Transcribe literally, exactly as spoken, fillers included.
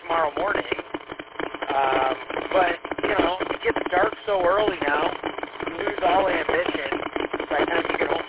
tomorrow morning. Um, but, you know, it gets dark so early now, you lose all ambition by the time you get home